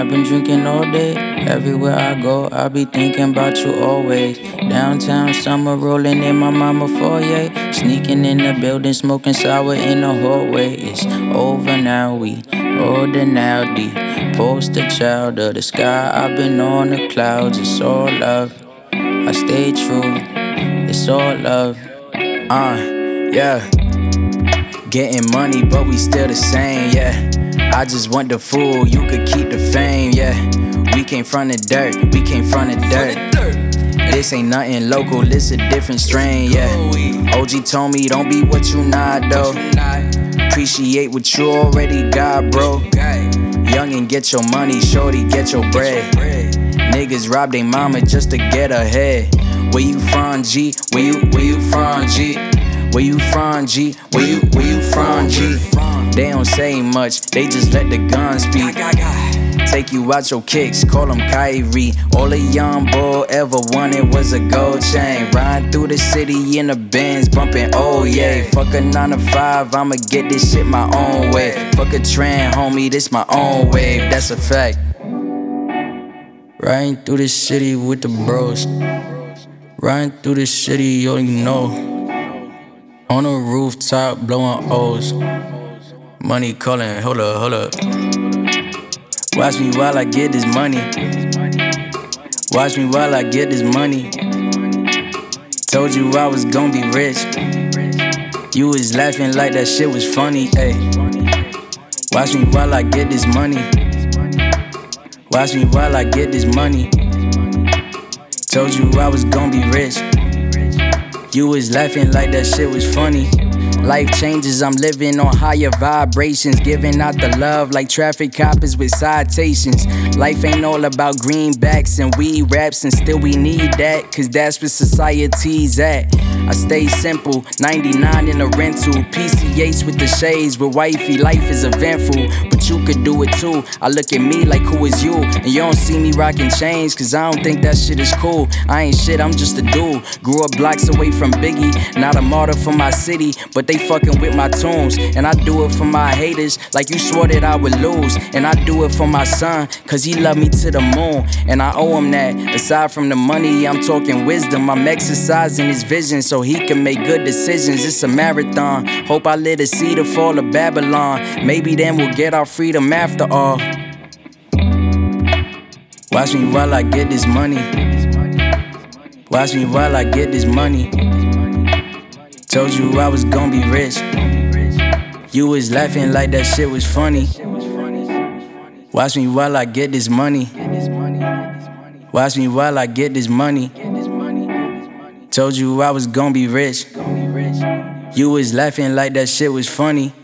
I've been drinking all day. Everywhere I go, I be thinking about you always. Downtown summer rolling in my mama foyer. Sneaking in the building, smoking sour in the hallway. It's over now, we older now. The poster child of the sky. I've been on the clouds, it's all love. I stay true, it's all love. Yeah. Getting money, but we still the same, yeah. I just want the fool, you could keep the fame, yeah. We came from the dirt, we came from the dirt. This ain't nothing local, this a different strain, yeah. OG told me don't be what you not, though. Appreciate what you already got, bro. Young and get your money, shorty, get your bread. Niggas rob they mama just to get ahead. Where you from, G? Where you from, G? Where you from, G? Where you from, G? They don't say much, they just let the guns speak. Take you out your kicks, call them Kyrie. All a young boy ever wanted was a gold chain. Riding through the city in the Benz, bumping oh yeah. Fuck a 9 to 5, I'ma get this shit my own way. Fuck a trend, homie, this my own wave, that's a fact. Riding through the city with the bros. Riding through the city, yo, you know. On the rooftop, blowing O's. Money calling, hold up. Watch me while I get this money. Watch me while I get this money. Told you I was gon' be rich. You was laughing like that shit was funny, ayy. Watch me while I get this money. Watch me while I get this money. Told you I was gon' be rich. You was laughing like that shit was funny. Life changes, I'm living on higher vibrations. Giving out the love like traffic coppers with citations. Life ain't all about greenbacks and weed raps, and still we need that, cause that's where society's at. I stay simple, 99 in a rental. PCH with the shades, with wifey, life is eventful. But you could do it too. I look at me like who is you? And you don't see me rocking chains, cause I don't think that shit is cool. I ain't shit, I'm just a dude. Grew up blocks away from Biggie. Not a martyr for my city, but they fucking with my tunes. And I do it for my haters, like you swore that I would lose. And I do it for my son, cause he loved me to the moon. And I owe him that. Aside from the money, I'm talking wisdom. I'm exercising his vision so he can make good decisions. It's a marathon. Hope I lit a seed to fall of Babylon. Maybe then we'll get our freedom after all. Watch me while I get this money. Watch me while I get this money. Told you I was gon' be rich. You was laughing like that shit was funny. Watch me while I get this money. Watch me while I get this money. Told you I was gon' be rich. You was laughing like that shit was funny.